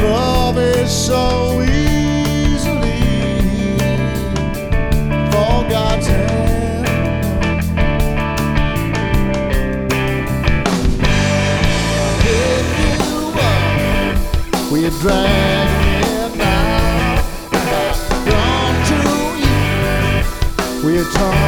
love is so easily for God's hand. If you are, we're dragging now. Gone to you. We're torn.